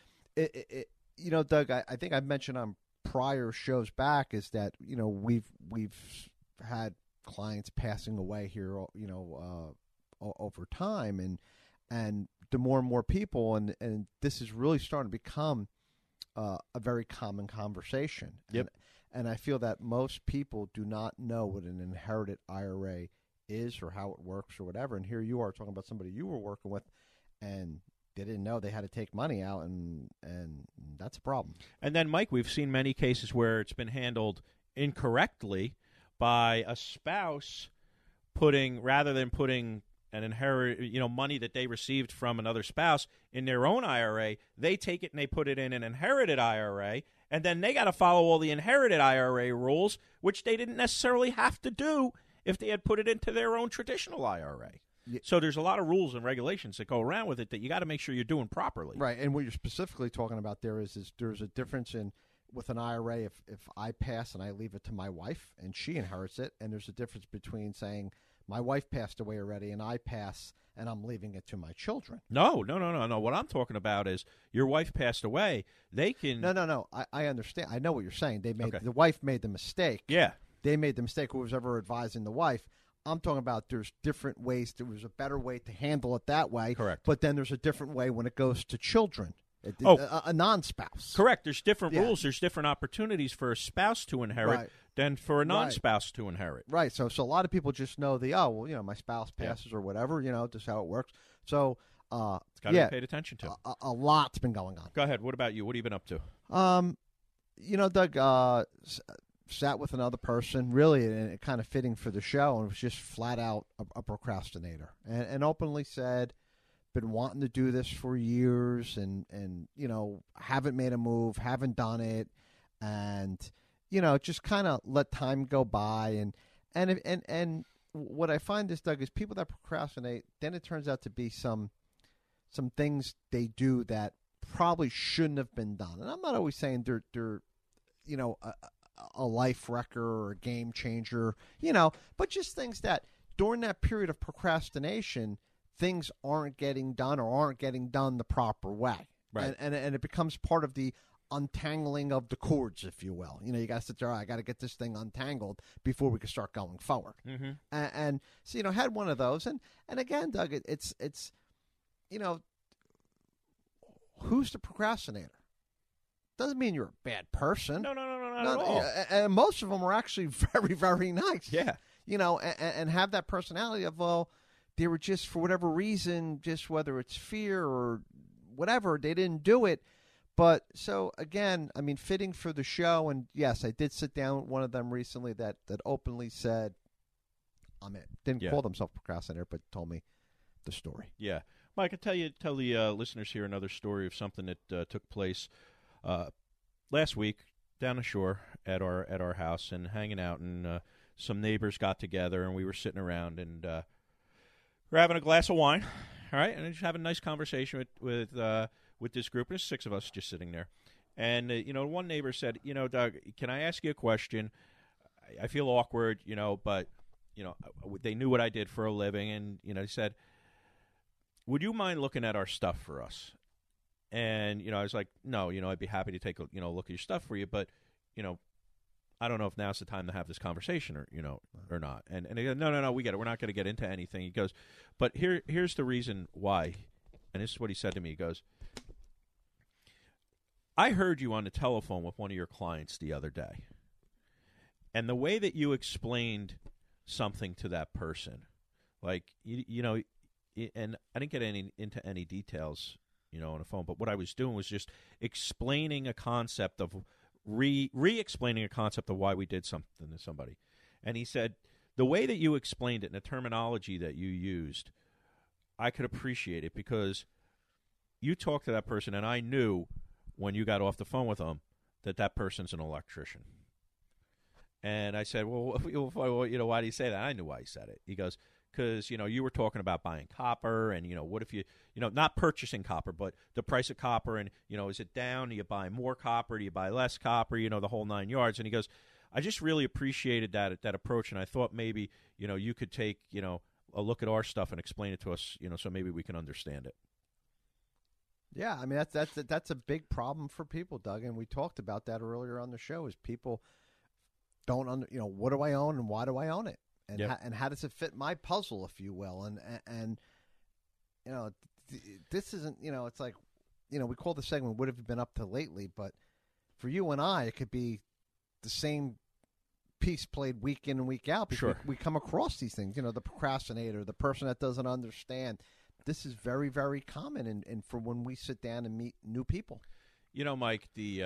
Doug, I think I've mentioned on prior shows back is that, we've had clients passing away here, over time. And the more and more people, and this is really starting to become a very common conversation. Yep. And I feel that most people do not know what an inherited IRA is or how it works or whatever. And here you are talking about somebody you were working with, and they didn't know they had to take money out, and that's a problem. And then, Mike, we've seen many cases where it's been handled incorrectly by a spouse rather than putting an money that they received from another spouse in their own IRA, they take it and they put it in an inherited IRA, and then they got to follow all the inherited IRA rules, which they didn't necessarily have to do if they had put it into their own traditional IRA. Yeah. So there's a lot of rules and regulations that go around with it that you got to make sure you're doing properly. Right, and what you're specifically talking about there is there's a difference with an IRA if I pass and I leave it to my wife and she inherits it, and there's a difference between saying my wife passed away already and I pass and I'm leaving it to my children. No. What I'm talking about is your wife passed away. They can... No. I understand. I know what you're saying. The wife made the mistake. Yeah. They made the mistake, who was ever advising the wife. I'm talking about there's different ways. There was a better way to handle it that way. Correct. But then there's a different way when it goes to children. A non-spouse. Correct. There's different rules. There's different opportunities for a spouse to inherit than for a non-spouse to inherit. Right. So a lot of people just know my spouse passes or whatever, just how it works. So it's got to be paid attention to. A lot's been going on. Go ahead. What about you? What have you been up to? Doug, sat with another person, really, and it kind of fitting for the show, and was just flat out a procrastinator, and openly said, been wanting to do this for years, and haven't made a move, haven't done it, and just kind of let time go by, and what I find this, Doug, is people that procrastinate, then it turns out to be some things they do that probably shouldn't have been done, and I'm not always saying they're a life wrecker or a game changer, but just things that during that period of procrastination, things aren't getting done or aren't getting done the proper way. Right. And it becomes part of the untangling of the cords, if you will. You got to sit there, I got to get this thing untangled before we can start going forward. Mm-hmm. And so, had one of those. And again, Doug, it's who's the procrastinator? Doesn't mean you're a bad person. No, not at all. And most of them are actually very, very nice. Yeah. And have that personality of, they were just, for whatever reason, just whether it's fear or whatever, they didn't do it. But so, again, I mean, fitting for the show. And, yes, I did sit down with one of them recently that openly said, I'm it. Didn't call themselves procrastinator, but told me the story. Yeah. Mike, tell the listeners here another story of something that took place last week down the shore at our house and hanging out, and some neighbors got together and we were sitting around and we're having a glass of wine, all right, and just having a nice conversation with this group. There's 6 of us just sitting there, and one neighbor said, Doug, can I ask you a question? I feel awkward, but they knew what I did for a living, and he said, would you mind looking at our stuff for us? And, I was like, no, I'd be happy to take a, look at your stuff for you, but, I don't know if now's the time to have this conversation or not. And he goes, no, we get it. We're not going to get into anything. He goes, but here's the reason why. And this is what he said to me. He goes, I heard you on the telephone with one of your clients the other day. And the way that you explained something to that person, like, and I didn't get into any details, on the phone. But what I was doing was just explaining a concept of re-explaining a concept of why we did something to somebody. And he said, the way that you explained it and the terminology that you used, I could appreciate it because you talked to that person, and I knew when you got off the phone with them that person's an electrician. And I said, well, why do you say that? I knew why he said it. He goes, because, you were talking about buying copper and, what if you, not purchasing copper, but the price of copper and, is it down? Do you buy more copper? Do you buy less copper? The whole 9 yards. And he goes, I just really appreciated that approach. And I thought maybe, you could take, a look at our stuff and explain it to us, so maybe we can understand it. Yeah, I mean, that's a big problem for people, Doug. And we talked about that earlier on the show is people don't, what do I own and why do I own it? And, and how does it fit my puzzle, if you will? And this isn't, it's like, we call the segment, what have you been up to lately? But for you and I, it could be the same piece played week in and week out because we come across these things, the procrastinator, the person that doesn't understand. this is very, very common, and for when we sit down and meet new people. You know, Mike, the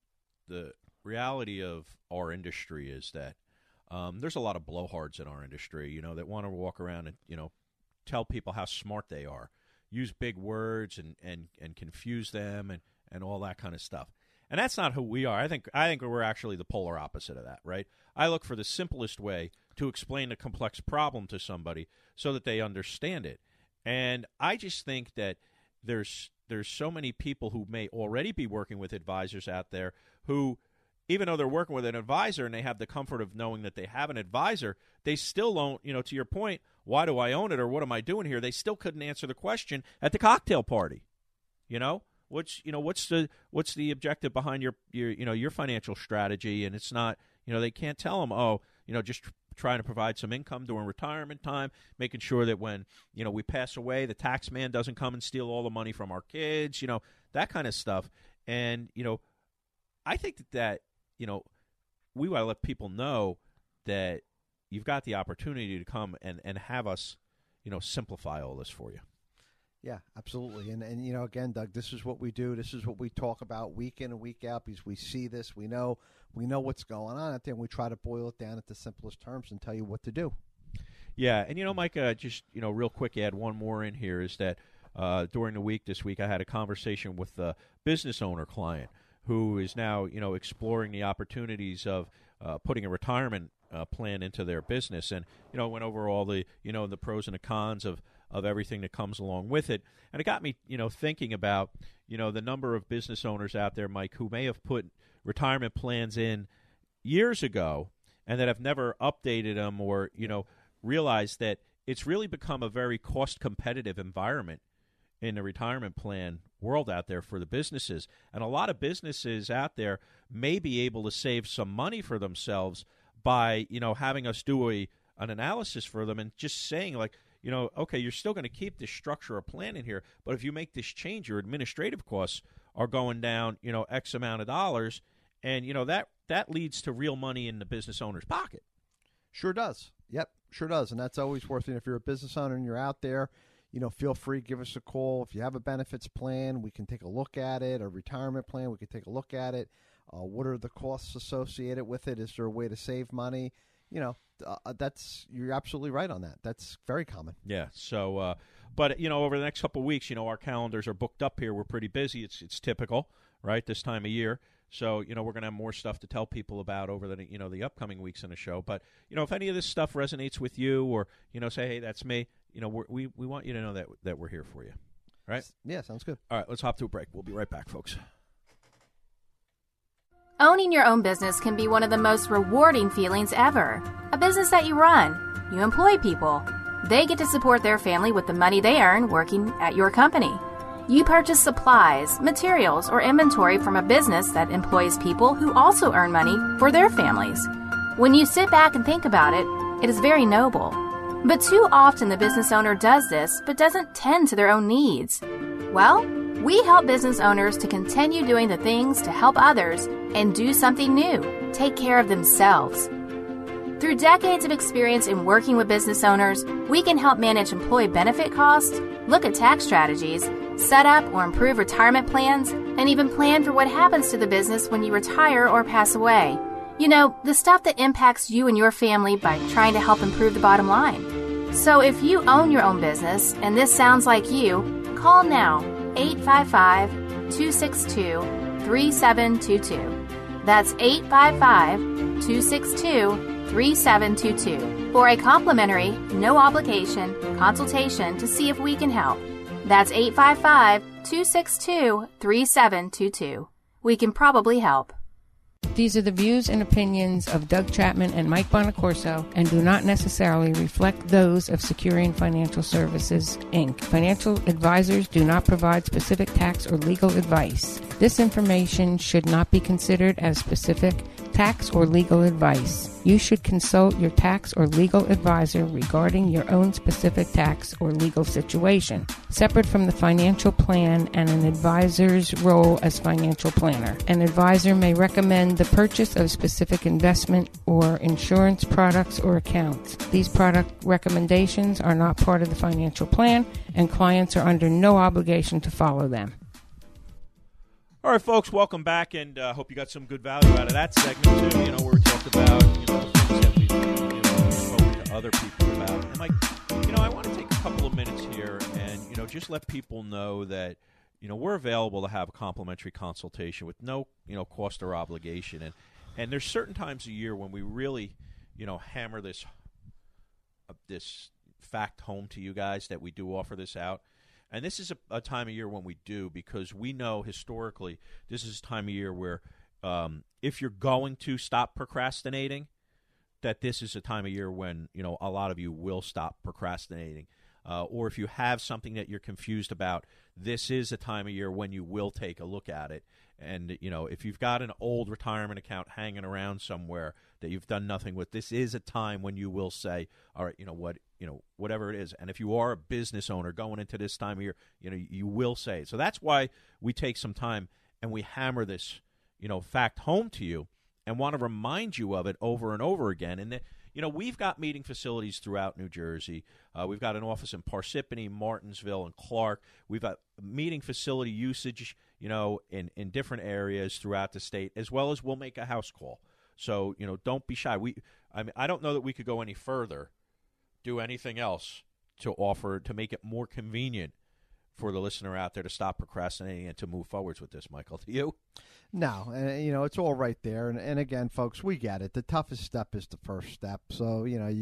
reality of our industry is that there's a lot of blowhards in our industry, you know, that want to walk around and, you know, tell people how smart they are, use big words and confuse them and all that kind of stuff. And that's not who we are. I think we're actually the polar opposite of that, right? I look for the simplest way to explain a complex problem to somebody so that they understand it. And I just think that there's so many people who may already be working with advisors out there who, even though they're working with an advisor and they have the comfort of knowing that they have an advisor, they still don't, you know, to your point, why do I own it or what am I doing here? They still couldn't answer the question at the cocktail party, you know? What's the objective behind your financial strategy? And it's not, you know, they can't tell them, oh, you know, just trying to provide some income during retirement time, making sure that when, you know, we pass away, the tax man doesn't come and steal all the money from our kids, you know, that kind of stuff. And, you know, I think that, you know, we want to let people know that you've got the opportunity to come and have us, you know, simplify all this for you. Yeah, absolutely. And you know, again, Doug, this is what we do. This is what we talk about week in and week out because we see this. We know what's going on out there, and we try to boil it down at the simplest terms and tell you what to do. Yeah, and, you know, Mike, just, you know, real quick, add one more in here is that during the week this week I had a conversation with a business owner client who is now, you know, exploring the opportunities of putting a retirement plan into their business. And, you know, went over all the, you know, the pros and the cons of everything that comes along with it. And it got me, you know, thinking about, you know, the number of business owners out there, Mike, who may have put retirement plans in years ago and that have never updated them or, you know, realized that it's really become a very cost-competitive environment in the retirement plan world out there for the businesses. And a lot of businesses out there may be able to save some money for themselves by, you know, having us do an analysis for them and just saying, like, you know, okay, you're still going to keep this structure or plan in here, but if you make this change, your administrative costs are going down, you know, X amount of dollars, and, you know, that leads to real money in the business owner's pocket. Sure does. Yep, sure does. And that's always worth it. If you're a business owner and you're out there, you know, feel free, give us a call. If you have a benefits plan, we can take a look at it. A retirement plan, we can take a look at it. What are the costs associated with it? Is there a way to save money? You know, you're absolutely right on that. That's very common. Yeah. So, but, you know, over the next couple of weeks, you know, our calendars are booked up here. We're pretty busy. It's typical, right, this time of year. So, you know, we're going to have more stuff to tell people about over the, you know, the upcoming weeks in the show. But, you know, if any of this stuff resonates with you or, you know, say, hey, that's me, you know, we want you to know that we're here for you. Right? Yeah, sounds good. All right, let's hop to a break. We'll be right back, folks. Owning your own business can be one of the most rewarding feelings ever. A business that you run, you employ people. They get to support their family with the money they earn working at your company. You purchase supplies, materials, or inventory from a business that employs people who also earn money for their families. When you sit back and think about it, it is very noble. But too often the business owner does this but doesn't tend to their own needs. Well, we help business owners to continue doing the things to help others and do something new, take care of themselves. Through decades of experience in working with business owners, we can help manage employee benefit costs, look at tax strategies, set up or improve retirement plans, and even plan for what happens to the business when you retire or pass away. You know, the stuff that impacts you and your family by trying to help improve the bottom line. So if you own your own business and this sounds like you, call now, 855-262-3722. That's 855-262-3722 for a complimentary, no obligation consultation to see if we can help. That's 855-262-3722. We can probably help. These are the views and opinions of Doug Chapman and Mike Bonacorso and do not necessarily reflect those of Securian Financial Services, Inc. Financial advisors do not provide specific tax or legal advice. This information should not be considered as specific tax or legal advice. You should consult your tax or legal advisor regarding your own specific tax or legal situation, separate from the financial plan and an advisor's role as financial planner. An advisor may recommend the purchase of specific investment or insurance products or accounts. These product recommendations are not part of the financial plan, and clients are under no obligation to follow them. All right, folks, welcome back, and hope you got some good value out of that segment, too. Where we talked about, things that we've spoken to other people about. And, Mike, I want to take a couple of minutes here and, just let people know that, we're available to have a complimentary consultation with no, cost or obligation. And there's certain times a year when we really, hammer this fact home to you guys that we do offer this out. And this is a time of year when we do, because we know historically this is a time of year where if you're going to stop procrastinating, that this is a time of year when, a lot of you will stop procrastinating. Or if you have something that you're confused about, this is a time of year when you will take a look at it. And, if you've got an old retirement account hanging around somewhere that you've done nothing with, this is a time when you will say, all right, whatever it is. And if you are a business owner going into this time of year, you will say it. So that's why we take some time and we hammer this, fact home to you and want to remind you of it over and over again. And we've got meeting facilities throughout New Jersey. We've got an office in Parsippany, Martinsville, and Clark. We've got meeting facility usage, in different areas throughout the state, as well as we'll make a house call. So, don't be shy. I don't know that we could go any further, do anything else to offer to make it more convenient for the listener out there to stop procrastinating and to move forwards with this, Michael. Do you? No, and it's all right there. And again, folks, we get it. The toughest step is the first step. So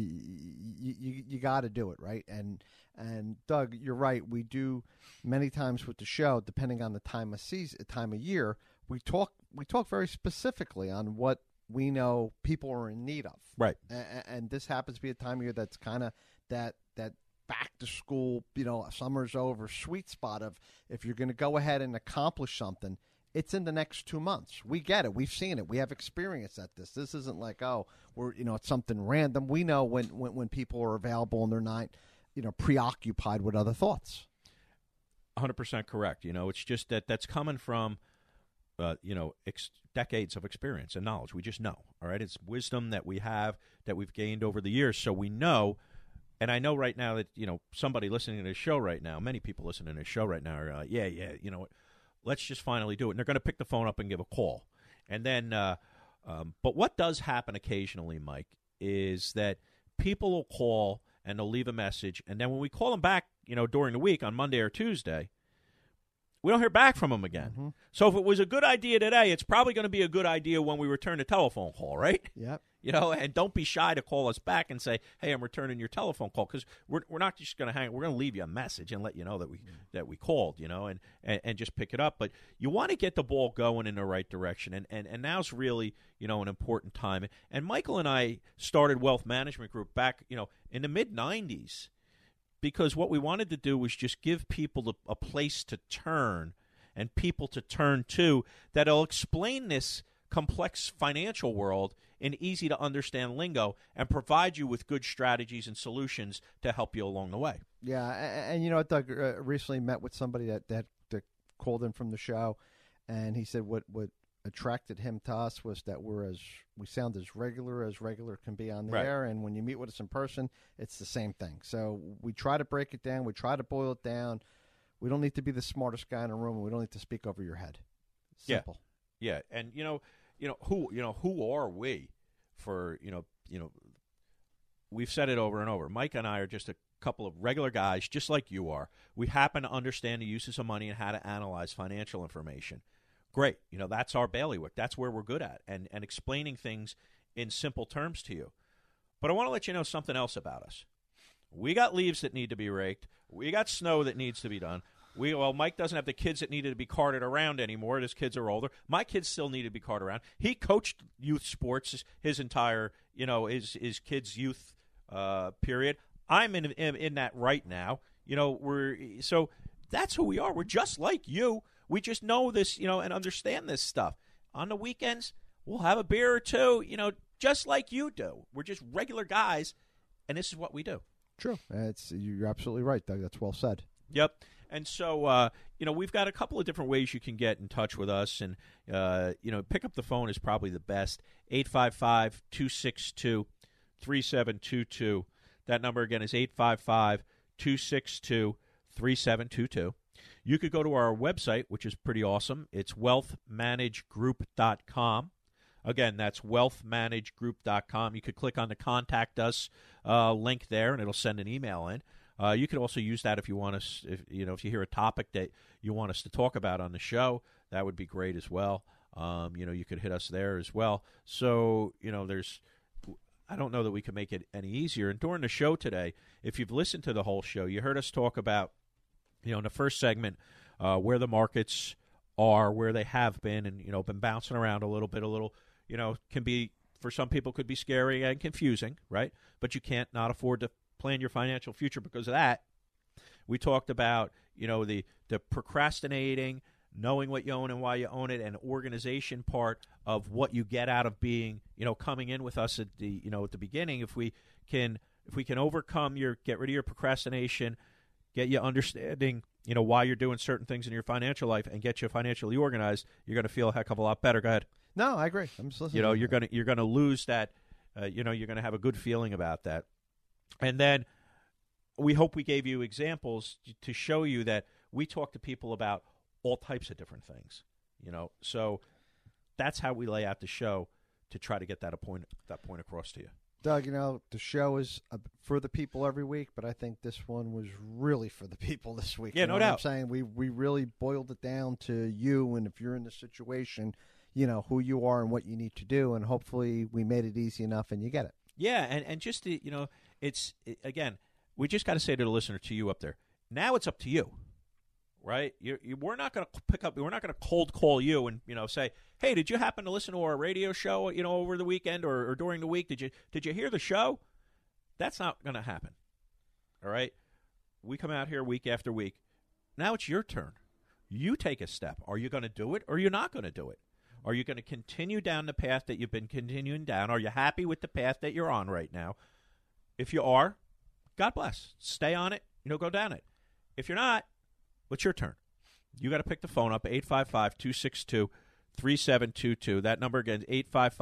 you got to do it, right? And Doug, you're right. We do many times with the show, depending on the time of year, we talk very specifically on what we know people are in need of. Right. And this happens to be a time of year that's kind of that back to school, summer's over, sweet spot of if you're going to go ahead and accomplish something, it's in the next 2 months. We get it. We've seen it. We have experience at this. This isn't like, it's something random. We know when people are available and they're not, preoccupied with other thoughts. 100% correct. It's just that's coming from, decades of experience and knowledge. We just know, all right? It's wisdom that we have, that we've gained over the years. So we know, and I know right now that, somebody listening to this show right now, many people listening to this show right now are like, yeah, let's just finally do it. And they're going to pick the phone up and give a call. And then, but what does happen occasionally, Mike, is that people will call and they'll leave a message. And then when we call them back, during the week on Monday or Tuesday, we don't hear back from them again. Mm-hmm. So if it was a good idea today, it's probably going to be a good idea when we return the telephone call, right? Yep. And don't be shy to call us back and say, "Hey, I'm returning your telephone call," because we're not just going to hang. We're going to leave you a message and let you know that we called, and just pick it up. But you want to get the ball going in the right direction, and now's really an important time. And Michael and I started Wealth Management Group back in the mid '90s because what we wanted to do was just give people a place to turn and people to turn to that'll explain this complex financial world in easy-to-understand lingo and provide you with good strategies and solutions to help you along the way. Yeah, and Doug recently met with somebody that called in from the show, and he said what attracted him to us was that we sound as regular can be on the right. air, and when you meet with us in person, it's the same thing. So we try to break it down, we try to boil it down. We don't need to be the smartest guy in a room, and we don't need to speak over your head. Simple. Yeah, and who are we for we've said it over and over. Mike and I are just a couple of regular guys just like you are. We happen to understand the uses of money and how to analyze financial information. Great. That's our bailiwick. That's where we're good at and explaining things in simple terms to you. But I want to let you know something else about us. We got leaves that need to be raked. We got snow that needs to be done. Mike doesn't have the kids that needed to be carted around anymore. His kids are older. My kids still need to be carted around. He coached youth sports his entire, his kids' youth period. I'm in that right now. So that's who we are. We're just like you. We just know this, and understand this stuff. On the weekends, we'll have a beer or two, just like you do. We're just regular guys, and this is what we do. True. You're absolutely right, Doug. That's well said. Yep. And so, we've got a couple of different ways you can get in touch with us. And, pick up the phone is probably the best. 855-262-3722. That number again is 855-262-3722. You could go to our website, which is pretty awesome. It's wealthmanagegroup.com. Again, that's wealthmanagegroup.com. You could click on the Contact Us link there, and it'll send an email in. You could also use that if you want us, if you hear a topic that you want us to talk about on the show, that would be great as well. You could hit us there as well. So, I don't know that we can make it any easier. And during the show today, if you've listened to the whole show, you heard us talk about, in the first segment, where the markets are, where they have been, and, been bouncing around a little, can be, for some people, could be scary and confusing, right? But you can't not afford to plan your financial future because of that. We talked about, the procrastinating, knowing what you own and why you own it, and organization part of what you get out of being, coming in with us at the, at the beginning. If we can overcome get rid of your procrastination, get you understanding, why you're doing certain things in your financial life, and get you financially organized, you're going to feel a heck of a lot better. Go ahead. No, I agree. I'm just listening. You're going to lose that. You're going to have a good feeling about that. And then we hope we gave you examples to show you that we talk to people about all types of different things. So that's how we lay out the show to try to get that point across to you. Doug, the show is for the people every week, but I think this one was really for the people this week. Yeah, no doubt. What I'm saying? We really boiled it down to you, and if you're in this situation, who you are and what you need to do, and hopefully we made it easy enough and you get it. Yeah, and just to, again, we just got to say to the listener, to you up there, now it's up to you. Right? We're not going to pick up. We're not going to cold call you and say, "Hey, did you happen to listen to our radio show? Over the weekend or during the week? Did you hear the show?" That's not going to happen. All right. We come out here week after week. Now it's your turn. You take a step. Are you going to do it, or are you not going to do it? Are you going to continue down the path that you've been continuing down? Are you happy with the path that you're on right now? If you are, God bless. Stay on it. Go down it. If you're not, it's your turn. You got to pick the phone up, 855-262-3722. That number again is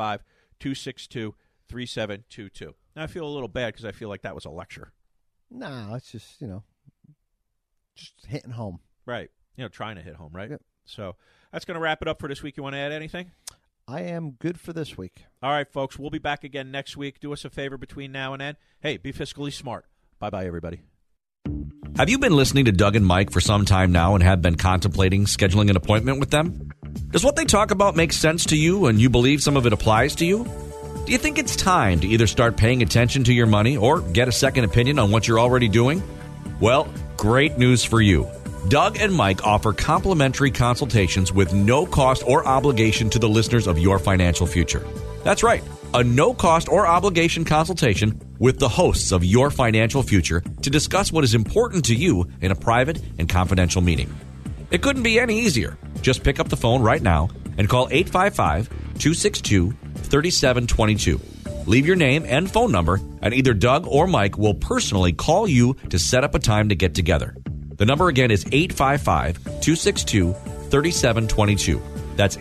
855-262-3722. Now, I feel a little bad because I feel like that was a lecture. No, it's just, just hitting home. Right. Trying to hit home, right? Yep. So that's going to wrap it up for this week. You want to add anything? I am good for this week. All right, folks. We'll be back again next week. Do us a favor between now and then. Hey, be fiscally smart. Bye-bye, everybody. Have you been listening to Doug and Mike for some time now and have been contemplating scheduling an appointment with them? Does what they talk about make sense to you and you believe some of it applies to you? Do you think it's time to either start paying attention to your money or get a second opinion on what you're already doing? Well, great news for you. Doug and Mike offer complimentary consultations with no cost or obligation to the listeners of Your Financial Future. That's right, a no-cost or obligation consultation with the hosts of Your Financial Future to discuss what is important to you in a private and confidential meeting. It couldn't be any easier. Just pick up the phone right now and call 855-262-3722. Leave your name and phone number, and either Doug or Mike will personally call you to set up a time to get together. The number again is 855-262-3722. That's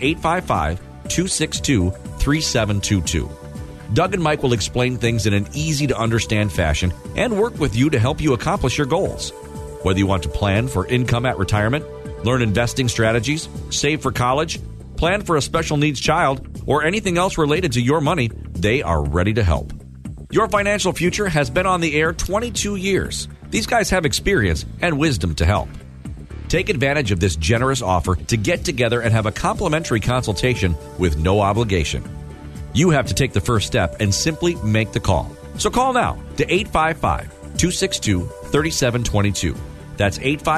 855-262-3722. Doug and Mike will explain things in an easy-to-understand fashion and work with you to help you accomplish your goals. Whether you want to plan for income at retirement, learn investing strategies, save for college, plan for a special needs child, or anything else related to your money, they are ready to help. Your Financial Future has been on the air 22 years. These guys have experience and wisdom to help. Take advantage of this generous offer to get together and have a complimentary consultation with no obligation. You have to take the first step and simply make the call. So call now to 855-262-3722. That's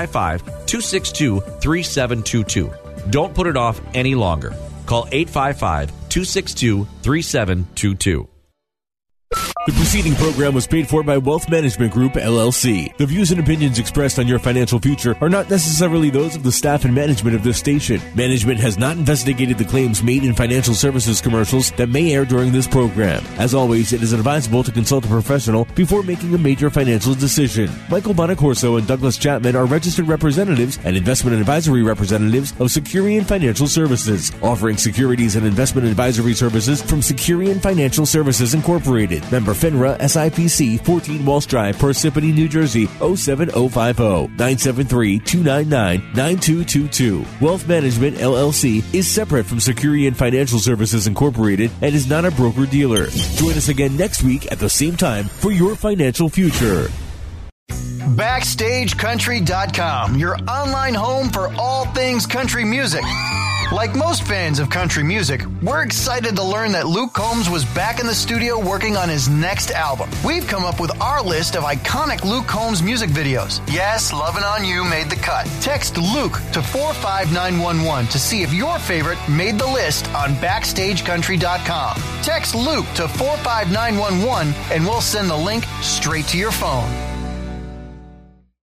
855-262-3722. Don't put it off any longer. Call 855-262-3722. The preceding program was paid for by Wealth Management Group, LLC. The views and opinions expressed on your financial future are not necessarily those of the staff and management of this station. Management has not investigated the claims made in financial services commercials that may air during this program. As always, it is advisable to consult a professional before making a major financial decision. Michael Bonacorso and Douglas Chapman are registered representatives and investment advisory representatives of Securian Financial Services, offering securities and investment advisory services from Securian Financial Services Incorporated. Member FINRA SIPC, 14 Walsh Drive, Parsippany, New Jersey, 07050 973-299-9222. Wealth Management, LLC is separate from Securian Financial Services Incorporated and is not a broker-dealer. Join us again next week at the same time for your financial future. BackstageCountry.com, your online home for all things country music. Like most fans of country music, we're excited to learn that Luke Combs was back in the studio working on his next album. We've come up with our list of iconic Luke Combs music videos. Yes, Lovin' On You made the cut. Text Luke to 45911 to see if your favorite made the list on BackstageCountry.com. Text Luke to 45911 and we'll send the link straight to your phone.